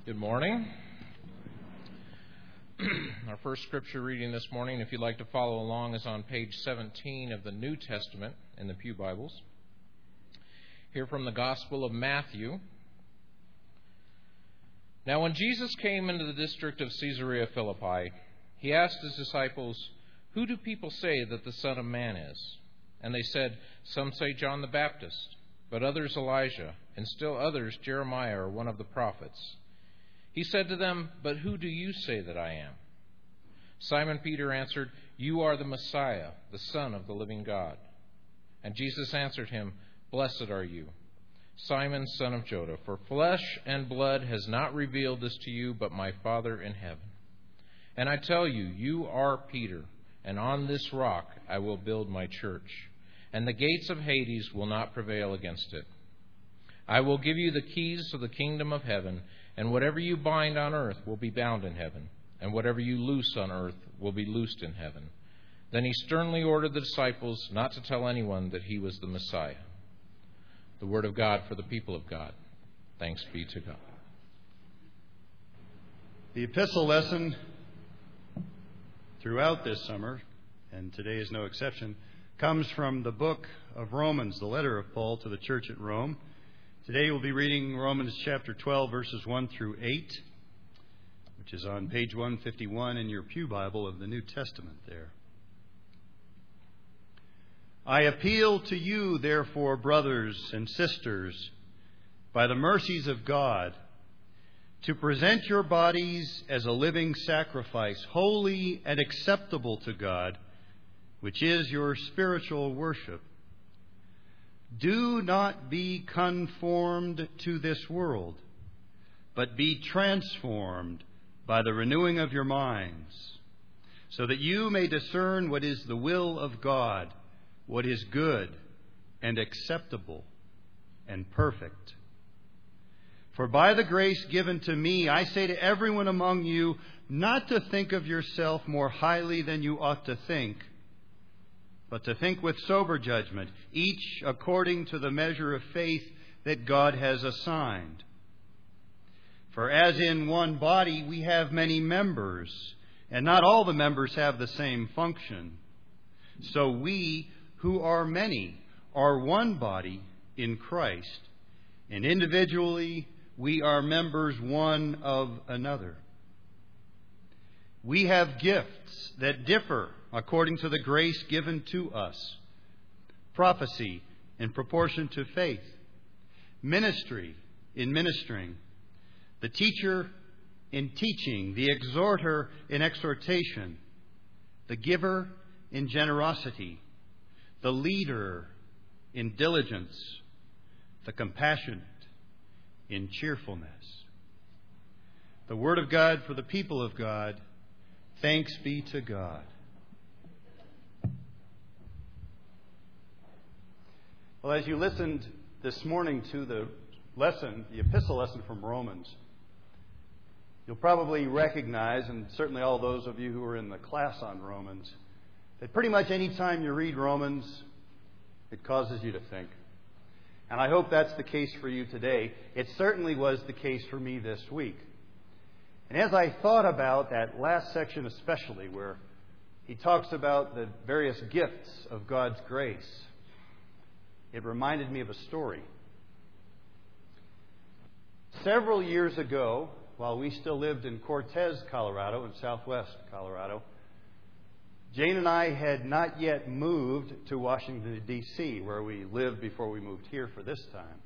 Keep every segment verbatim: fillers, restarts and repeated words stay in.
Good morning. Our first scripture reading this morning, if you'd like to follow along, is on page seventeen of the New Testament in the Pew Bibles. Here from the Gospel of Matthew. Now when Jesus came into the district of Caesarea Philippi, he asked his disciples, "Who do people say that the Son of Man is?" And they said, "Some say John the Baptist, but others Elijah, and still others Jeremiah or one of the prophets." He said to them, "But who do you say that I am?" Simon Peter answered, "You are the Messiah, the Son of the living God." And Jesus answered him, "Blessed are you, Simon, son of Jonah, for flesh and blood has not revealed this to you, but my Father in heaven. And I tell you, you are Peter, and on this rock I will build my church, and the gates of Hades will not prevail against it. I will give you the keys of the kingdom of heaven, and whatever you bind on earth will be bound in heaven, and whatever you loose on earth will be loosed in heaven." Then he sternly ordered the disciples not to tell anyone that he was the Messiah. The word of God for the people of God. Thanks be to God. The epistle lesson throughout this summer, and today is no exception, comes from the book of Romans, the letter of Paul to the church at Rome. Today we'll be reading Romans chapter twelve, verses one through eight, which is on page one fifty-one in your Pew Bible of the New Testament there. "I appeal to you, therefore, brothers and sisters, by the mercies of God, to present your bodies as a living sacrifice, holy and acceptable to God, which is your spiritual worship. Do not be conformed to this world, but be transformed by the renewing of your minds, so that you may discern what is the will of God, what is good and acceptable and perfect. For by the grace given to me, I say to everyone among you, not to think of yourself more highly than you ought to think, but to think with sober judgment, each according to the measure of faith that God has assigned. For as in one body we have many members, and not all the members have the same function, so we who are many are one body in Christ, and individually we are members one of another. We have gifts that differ according to the grace given to us: prophecy in proportion to faith, ministry in ministering, the teacher in teaching, the exhorter in exhortation, the giver in generosity, the leader in diligence, the compassionate in cheerfulness." The word of God for the people of God. Thanks be to God. Well, as you listened this morning to the lesson, the epistle lesson from Romans, you'll probably recognize, and certainly all those of you who are in the class on Romans, that pretty much any time you read Romans, it causes you to think. And I hope that's the case for you today. It certainly was the case for me this week. And as I thought about that last section especially, where he talks about the various gifts of God's grace, it reminded me of a story. Several years ago, while we still lived in Cortez, Colorado, in southwest Colorado, Jane and I had not yet moved to Washington, D C, where we lived before we moved here for this time.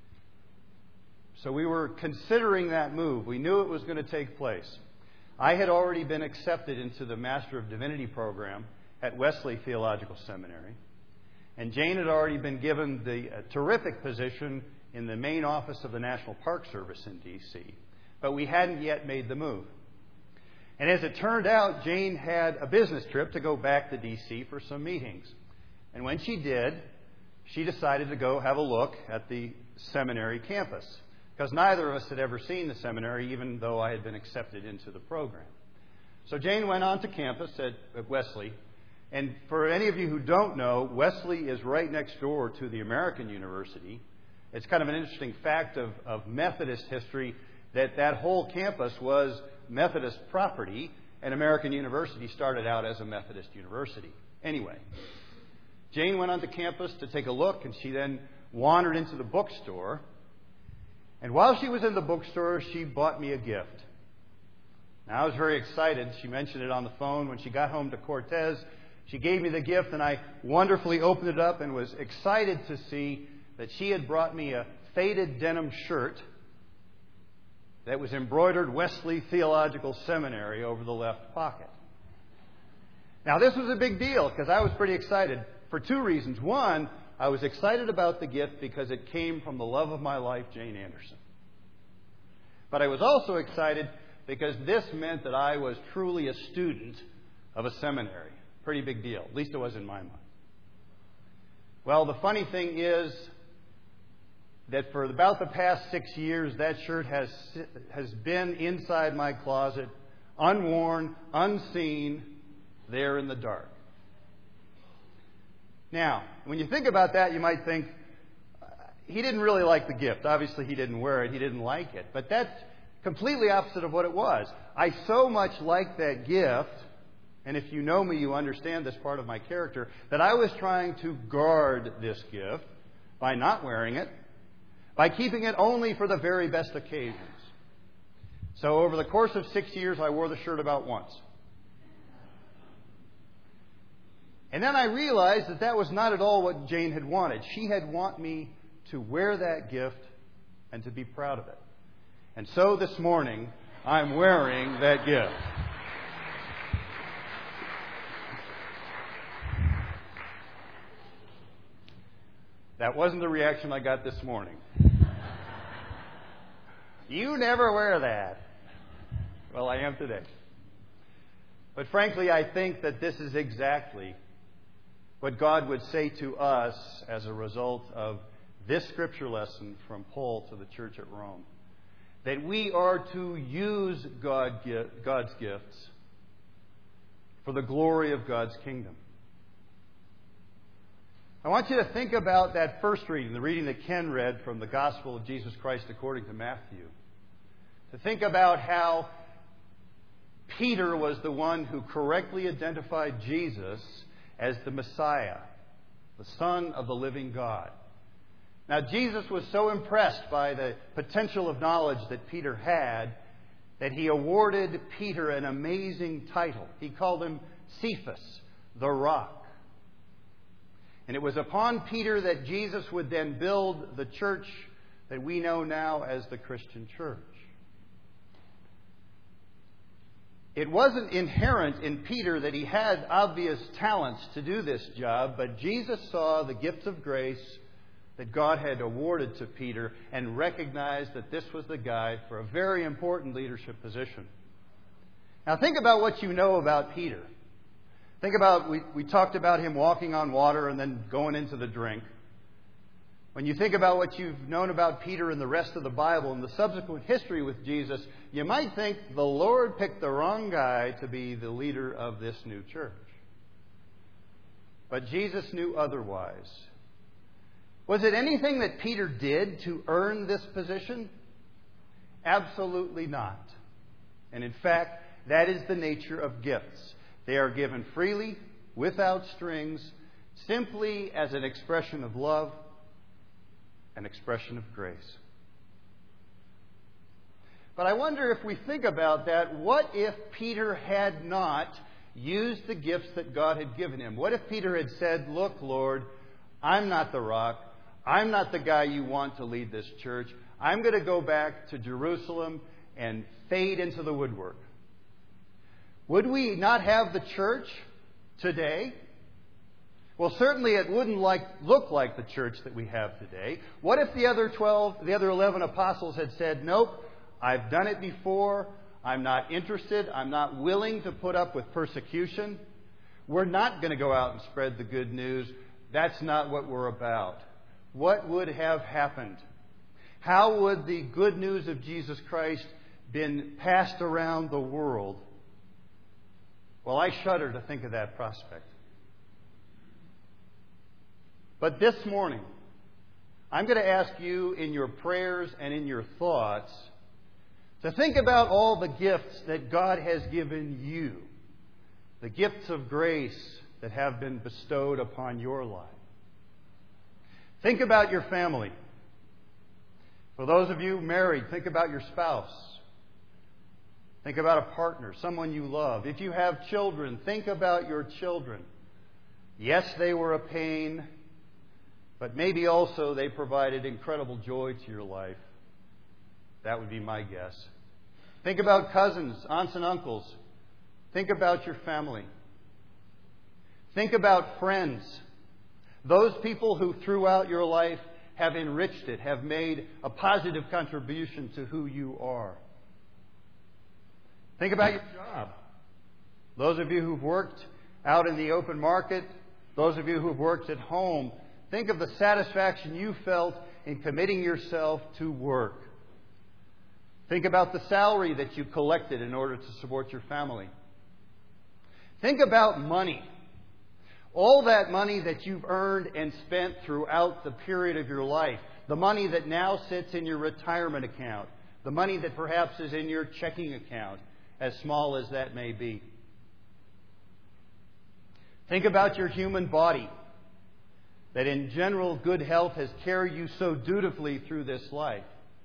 So we were considering that move. We knew it was going to take place. I had already been accepted into the Master of Divinity program at Wesley Theological Seminary. And Jane had already been given the uh, terrific position in the main office of the National Park Service in D C. But we hadn't yet made the move. And as it turned out, Jane had a business trip to go back to D C for some meetings. And when she did, she decided to go have a look at the seminary campus, because neither of us had ever seen the seminary, even though I had been accepted into the program. So Jane went on to campus at, at Wesley. And for any of you who don't know, Wesley is right next door to the American University. It's kind of an interesting fact of, of Methodist history. that that whole campus was Methodist property, and American University started out as a Methodist university. Anyway, Jane went onto campus to take a look, and she then wandered into the bookstore. And while she was in the bookstore, she bought me a gift. Now, I was very excited. She mentioned it on the phone. When she got home to Cortez, she gave me the gift, and I wonderfully opened it up and was excited to see that she had brought me a faded denim shirt that was embroidered Wesley Theological Seminary over the left pocket. Now, this was a big deal because I was pretty excited for two reasons. One, I was excited about the gift because it came from the love of my life, Jane Anderson. But I was also excited because this meant that I was truly a student of a seminary. Pretty big deal. At least it was in my mind. Well, the funny thing is that for about the past six years, that shirt has has been inside my closet, unworn, unseen, there in the dark. Now, when you think about that, you might think, uh, he didn't really like the gift. Obviously, he didn't wear it. He didn't like it. But that's completely opposite of what it was. I so much liked that gift, and if you know me, you understand this part of my character, that I was trying to guard this gift by not wearing it, by keeping it only for the very best occasions. So over the course of six years, I wore the shirt about once. And then I realized that that was not at all what Jane had wanted. She had wanted me to wear that gift and to be proud of it. And so this morning, I'm wearing that gift. That wasn't the reaction I got this morning. You never wear that. Well, I am today. But frankly, I think that this is exactly what God would say to us as a result of this scripture lesson from Paul to the church at Rome. That we are to use God, God's gifts for the glory of God's kingdom. I want you to think about that first reading, the reading that Ken read from the Gospel of Jesus Christ according to Matthew. To think about how Peter was the one who correctly identified Jesus as the Messiah, the Son of the living God. Now, Jesus was so impressed by the potential of knowledge that Peter had that he awarded Peter an amazing title. He called him Cephas, the Rock. And it was upon Peter that Jesus would then build the church that we know now as the Christian church. It wasn't inherent in Peter that he had obvious talents to do this job, but Jesus saw the gift of grace that God had awarded to Peter and recognized that this was the guy for a very important leadership position. Now think about what you know about Peter. Think about, we, we talked about him walking on water and then going into the drink. When you think about what you've known about Peter and the rest of the Bible and the subsequent history with Jesus, you might think the Lord picked the wrong guy to be the leader of this new church. But Jesus knew otherwise. Was it anything that Peter did to earn this position? Absolutely not. And in fact, that is the nature of gifts. They are given freely, without strings, simply as an expression of love, an expression of grace. But I wonder if we think about that, what if Peter had not used the gifts that God had given him? What if Peter had said, "Look, Lord, I'm not the rock. I'm not the guy you want to lead this church. I'm going to go back to Jerusalem and fade into the woodwork." Would we not have the church today? Well, certainly it wouldn't like, look like the church that we have today. What if the other twelve, the other eleven apostles had said, "Nope, I've done it before. I'm not interested. I'm not willing to put up with persecution. We're not going to go out and spread the good news. That's not what we're about." What would have happened? How would the good news of Jesus Christ been passed around the world? Well, I shudder to think of that prospect. But this morning, I'm going to ask you in your prayers and in your thoughts to think about all the gifts that God has given you, the gifts of grace that have been bestowed upon your life. Think about your family. For those of you married, think about your spouse. Think about a partner, someone you love. If you have children, think about your children. Yes, they were a pain, but maybe also they provided incredible joy to your life. That would be my guess. Think about cousins, aunts and uncles. Think about your family. Think about friends. Those people who throughout your life have enriched it, have made a positive contribution to who you are. Think about your job. Those of you who've worked out in the open market, those of you who've worked at home, think of the satisfaction you felt in committing yourself to work. Think about the salary that you collected in order to support your family. Think about money. All that money that you've earned and spent throughout the period of your life. The money that now sits in your retirement account. The money that perhaps is in your checking account, as small as that may be. Think about your human body that in general good health has carried you so dutifully through this life.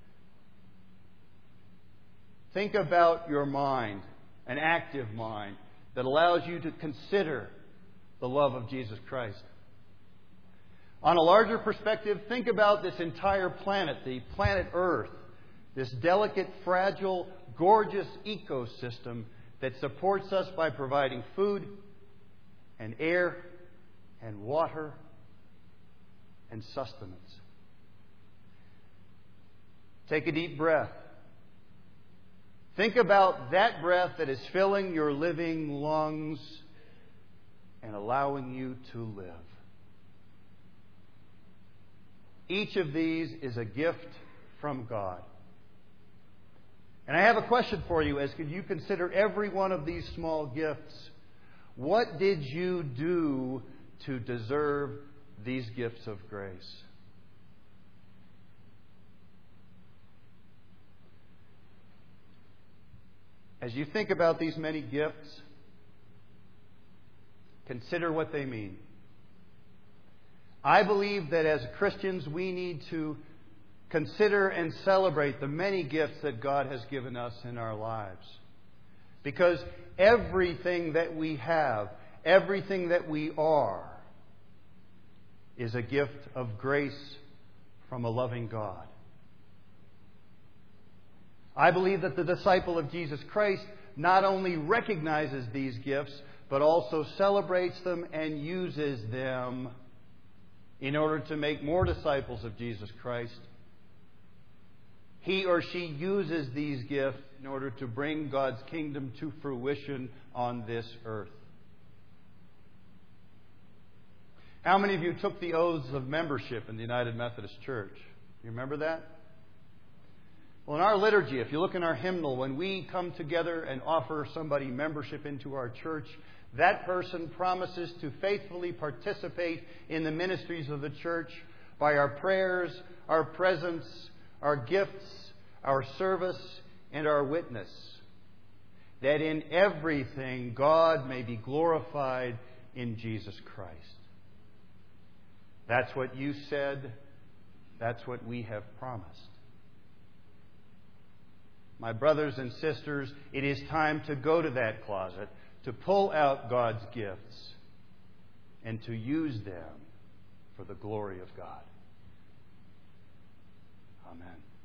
Think about your mind, an active mind that allows you to consider the love of Jesus Christ. On a larger perspective, think about this entire planet, the planet Earth, this delicate, fragile, gorgeous ecosystem that supports us by providing food and air and water and sustenance. Take a deep breath. Think about that breath that is filling your living lungs and allowing you to live. Each of these is a gift from God. And I have a question for you as you consider every one of these small gifts. What did you do to deserve these gifts of grace? As you think about these many gifts, consider what they mean. I believe that as Christians we need to consider and celebrate the many gifts that God has given us in our lives. Because everything that we have, everything that we are, is a gift of grace from a loving God. I believe that the disciple of Jesus Christ not only recognizes these gifts, but also celebrates them and uses them in order to make more disciples of Jesus Christ. He or she uses these gifts in order to bring God's kingdom to fruition on this earth. How many of you took the oaths of membership in the United Methodist Church? You remember that? Well, in our liturgy, if you look in our hymnal, when we come together and offer somebody membership into our church, that person promises to faithfully participate in the ministries of the church by our prayers, our presence, our gifts, our service, and our witness. That in everything God may be glorified in Jesus Christ. That's what you said. That's what we have promised. My brothers and sisters, it is time to go to that closet, to pull out God's gifts, and to use them for the glory of God. Amen.